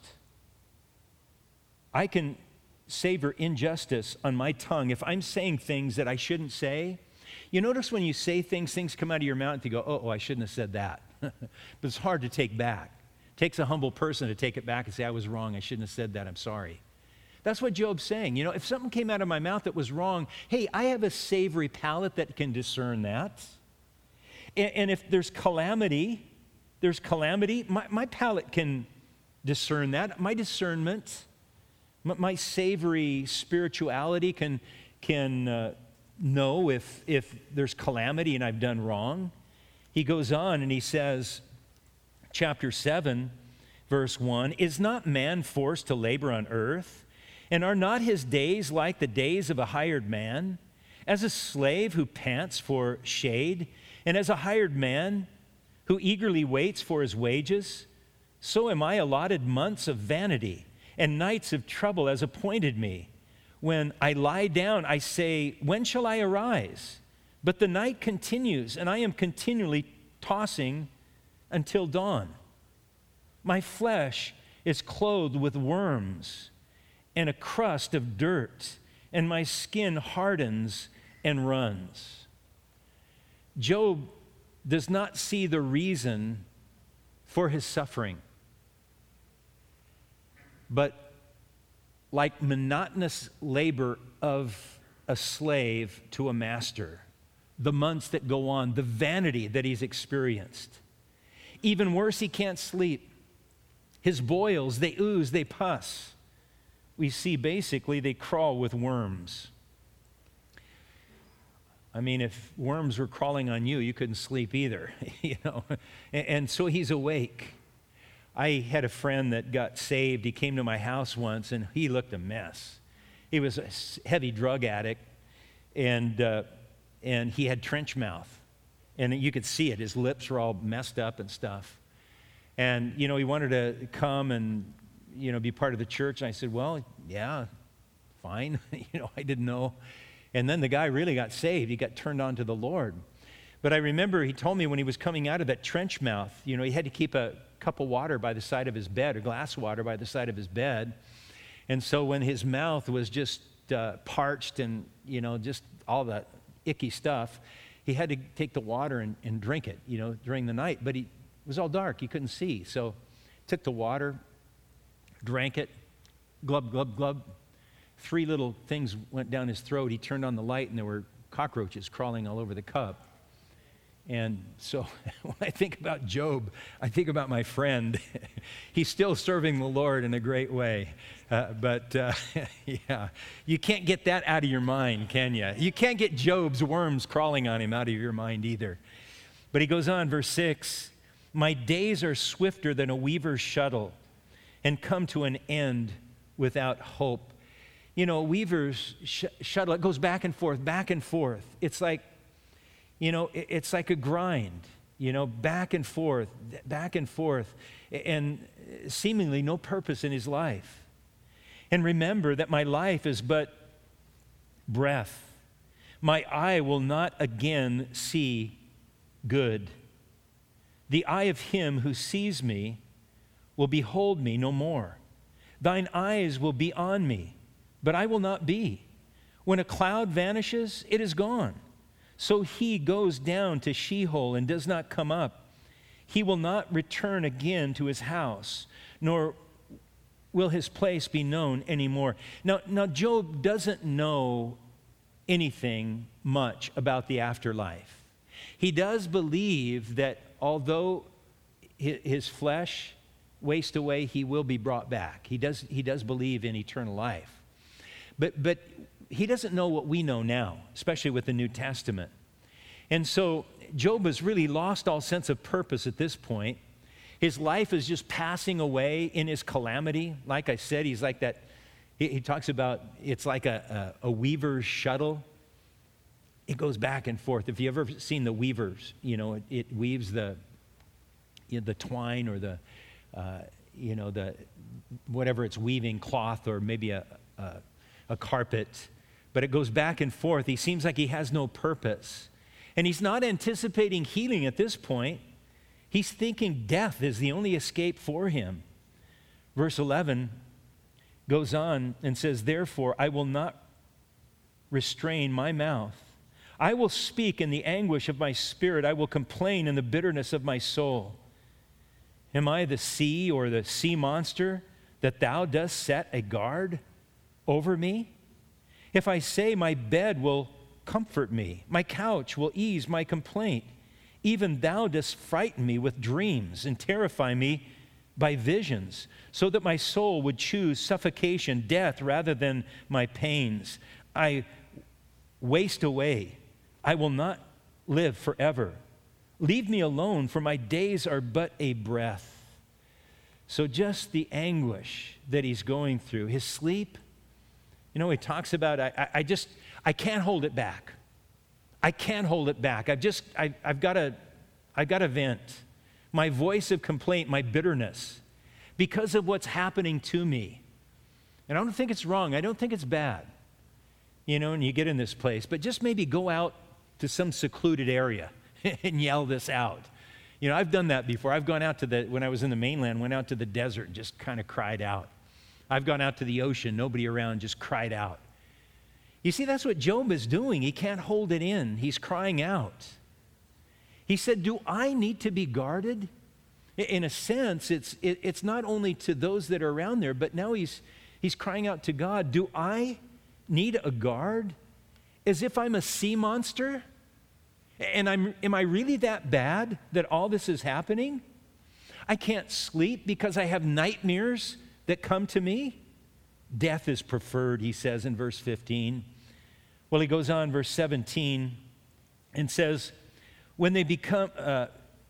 I can savor injustice on my tongue. If I'm saying things that I shouldn't say, you notice when you say things, things come out of your mouth and you go, oh, oh I shouldn't have said that. But it's hard to take back. It takes a humble person to take it back and say, I was wrong, I shouldn't have said that, I'm sorry. That's what Job's saying. You know, if something came out of my mouth that was wrong, hey, I have a savory palate that can discern that. And, and if there's calamity, there's calamity, my, my palate can discern that. My discernment, my, my savory spirituality can, can uh, know if, if there's calamity and I've done wrong. He goes on and he says, chapter seven, verse one, is not man forced to labor on earth? And are not his days like the days of a hired man? As a slave who pants for shade, and as a hired man who eagerly waits for his wages, so am I allotted months of vanity, and nights of trouble as appointed me. When I lie down, I say, when shall I arise? But the night continues, and I am continually tossing until dawn. My flesh is clothed with worms and a crust of dirt, and my skin hardens and runs. Job does not see the reason for his suffering, but like monotonous labor of a slave to a master, the months that go on, the vanity that he's experienced. Even worse, he can't sleep. His boils, they ooze, they pus. We see basically they crawl with worms. I mean, if worms were crawling on you, you couldn't sleep either, you know. And, and so he's awake. I had a friend that got saved. He came to my house once, and he looked a mess. He was a heavy drug addict, and uh, and he had trench mouth, and you could see it. His lips were all messed up and stuff. And you know, he wanted to come and you know be part of the church. And I said, well, yeah, fine. you know, I didn't know. And then the guy really got saved. He got turned on to the Lord. But I remember he told me when he was coming out of that trench mouth, you know, he had to keep a cup of water by the side of his bed, a glass of water by the side of his bed. And so when his mouth was just uh, parched and, you know, just all that icky stuff, he had to take the water and, and drink it, you know, during the night. But he, it was all dark. He couldn't see. So took the water, drank it, glub, glub, glub. Three little things went down his throat. He turned on the light, and there were cockroaches crawling all over the cup. And so when I think about Job, I think about my friend. He's still serving the Lord in a great way. Uh, but uh, yeah, you can't get that out of your mind, can you? You can't get Job's worms crawling on him out of your mind either. But he goes on, verse six, my days are swifter than a weaver's shuttle and come to an end without hope. You know, weaver's sh- shuttle, it goes back and forth, back and forth. It's like, you know, it, it's like a grind, you know, back and forth, back and forth, and seemingly no purpose in his life. And remember that my life is but breath. My eye will not again see good. The eye of him who sees me will behold me no more. Thine eyes will be on me, but I will not be. When a cloud vanishes, it is gone. So he goes down to Sheol and does not come up. He will not return again to his house, nor will his place be known anymore. Now, now Job doesn't know anything much about the afterlife. He does believe that although his flesh waste away, he will be brought back. He does, he does believe in eternal life. But, but he doesn't know what we know now, especially with the New Testament. And so Job has really lost all sense of purpose at this point. His life is just passing away in his calamity. Like I said, he's like that, he, he talks about it's like a, a, a weaver's shuttle. It goes back and forth. If you've ever seen the weavers, you know, it, it weaves the, you know, the twine or the, uh, you know, the, whatever it's weaving, cloth or maybe a, a, a carpet, but it goes back and forth. He seems like he has no purpose. And he's not anticipating healing at this point. He's thinking death is the only escape for him. Verse eleven goes on and says, therefore, I will not restrain my mouth. I will speak in the anguish of my spirit. I will complain in the bitterness of my soul. Am I the sea or the sea monster that thou dost set a guard over me? If I say my bed will comfort me, my couch will ease my complaint, even thou dost frighten me with dreams and terrify me by visions, so that my soul would choose suffocation, death, rather than my pains. I waste away. I will not live forever. Leave me alone, for my days are but a breath. So just the anguish that he's going through, his sleep, you know, he talks about, I, I just, I can't hold it back. I can't hold it back. I've just, I, I've got to, I've got to vent. My voice of complaint, my bitterness, because of what's happening to me. And I don't think it's wrong. I don't think it's bad. You know, and you get in this place, but just maybe go out to some secluded area and yell this out. You know, I've done that before. I've gone out to the, when I was in the mainland, went out to the desert and just kind of cried out. I've gone out to the ocean, nobody around, just cried out. You see, that's what Job is doing. He can't hold it in. He's crying out. He said, do I need to be guarded? In a sense, it's, it, it's not only to those that are around there, but now he's, he's crying out to God, do I need a guard? As if I'm a sea monster? And I'm, am I really that bad that all this is happening? I can't sleep because I have nightmares that come to me? Death is preferred, he says in verse fifteen. Well, he goes on, verse seventeen, and says, when they become, uh,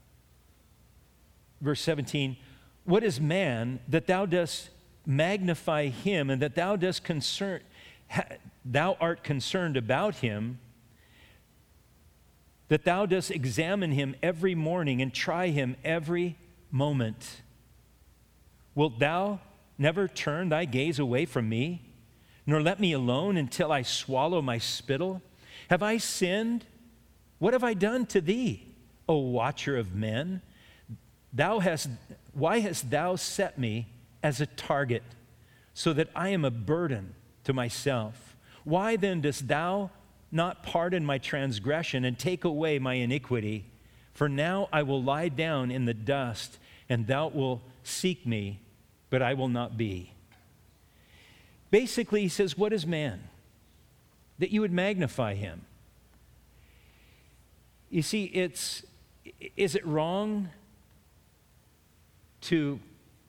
verse seventeen, what is man that thou dost magnify him, and that thou dost concern, ha, thou art concerned about him, that thou dost examine him every morning and try him every moment? Wilt thou never turn thy gaze away from me, nor let me alone until I swallow my spittle? Have I sinned? What have I done to thee, O watcher of men? Thou hast, why hast thou set me as a target, so that I am a burden to myself? Why then dost thou not pardon my transgression and take away my iniquity? For now I will lie down in the dust, and thou wilt seek me, but I will not be. Basically, he says, what is man? That you would magnify him. You see, it's, is it wrong to,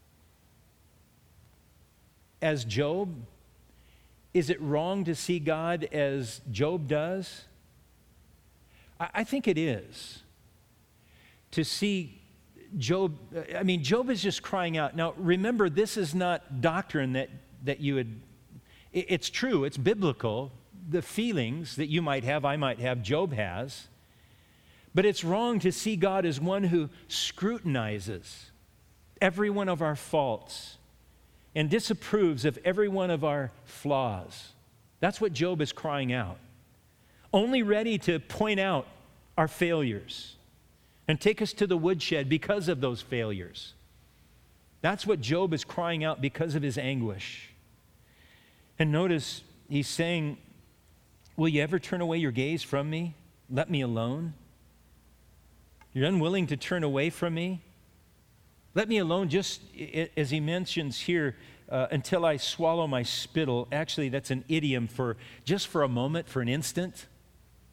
as Job, is it wrong to see God as Job does? I, I think it is. To see Job, I mean, Job is just crying out. Now, remember, this is not doctrine that, that you would, it, it's true, it's biblical. The feelings that you might have, I might have, Job has. But it's wrong to see God as one who scrutinizes every one of our faults and disapproves of every one of our flaws. That's what Job is crying out. Only ready to point out our failures and take us to the woodshed because of those failures. That's what Job is crying out because of his anguish. And notice he's saying, will you ever turn away your gaze from me? Let me alone. You're unwilling to turn away from me? Let me alone, just as he mentions here, uh, until I swallow my spittle. Actually, that's an idiom for just for a moment, for an instant.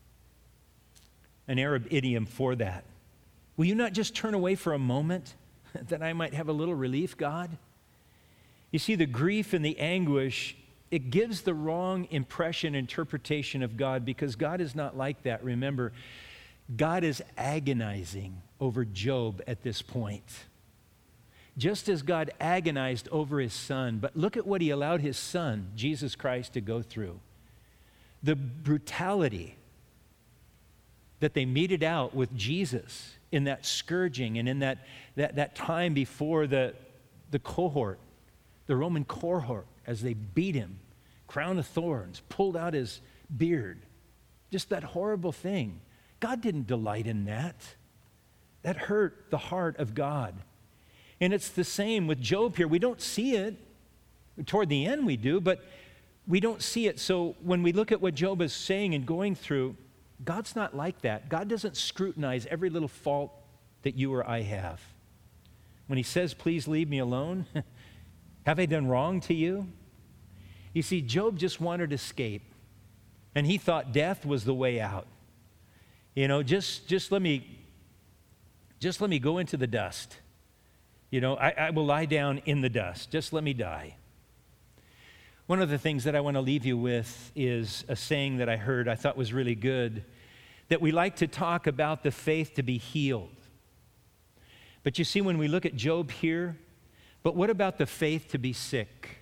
An Arab idiom for that. Will you not just turn away for a moment? that I might have a little relief, God? You see, the grief and the anguish, it gives the wrong impression, interpretation of God, because God is not like that. Remember, God is agonizing over Job at this point. Just as God agonized over his son, but look at what he allowed his son, Jesus Christ, to go through. The brutality that they meted out with Jesus in that scourging and in that, that, that time before the, the cohort, the Roman cohort, as they beat him, crown of thorns, pulled out his beard. Just that horrible thing. God didn't delight in that. That hurt the heart of God. And it's the same with Job here. We don't see it. Toward the end we do, but we don't see it. So when we look at what Job is saying and going through, God's not like that. God doesn't scrutinize every little fault that you or I have. When he says, please leave me alone, have I done wrong to you? You see, Job just wanted to escape, and he thought death was the way out. You know, just, just let me, just let me go into the dust. You know, I, I will lie down in the dust. Just let me die. One of the things that I want to leave you with is a saying that I heard I thought was really good, that we like to talk about the faith to be healed. But you see, when we look at Job here, but what about the faith to be sick?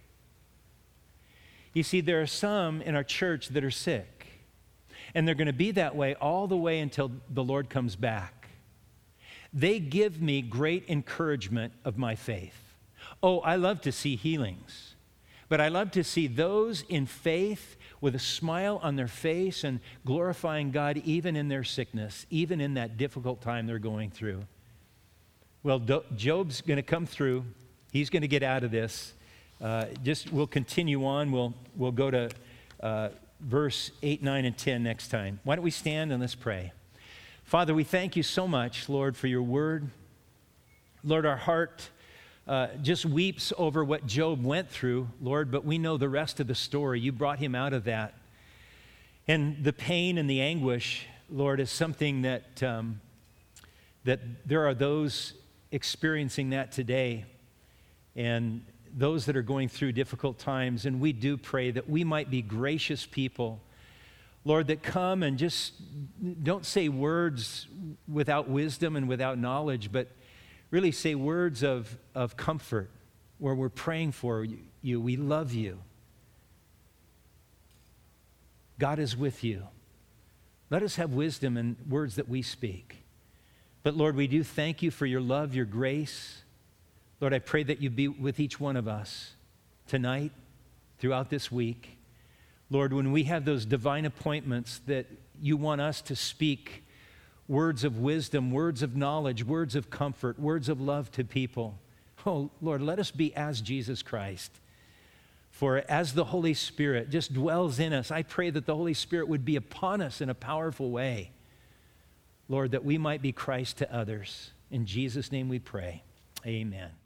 You see, there are some in our church that are sick, and they're going to be that way all the way until the Lord comes back. They give me great encouragement of my faith. Oh, I love to see healings, but I love to see those in faith with a smile on their face and glorifying God even in their sickness, even in that difficult time they're going through. Well, Do- Job's going to come through. He's going to get out of this. Uh, just we'll continue on. We'll we'll go to uh, verse eight, nine, and ten next time. Why don't we stand and let's pray. Father, we thank you so much, Lord, for your word. Lord, our heart uh, just weeps over what Job went through, Lord, but we know the rest of the story. You brought him out of that. And the pain and the anguish, Lord, is something that, um, that there are those experiencing that today, and those that are going through difficult times. And we do pray that we might be gracious people, Lord, that come and just don't say words without wisdom and without knowledge, but really say words of, of comfort where we're praying for you. We love you. God is with you. Let us have wisdom in words that we speak. But Lord, we do thank you for your love, your grace. Lord, I pray that you be with each one of us tonight, throughout this week. Lord, when we have those divine appointments that you want us to speak words of wisdom, words of knowledge, words of comfort, words of love to people, oh, Lord, let us be as Jesus Christ. For as the Holy Spirit just dwells in us, I pray that the Holy Spirit would be upon us in a powerful way. Lord, that we might be Christ to others. In Jesus' name we pray. Amen.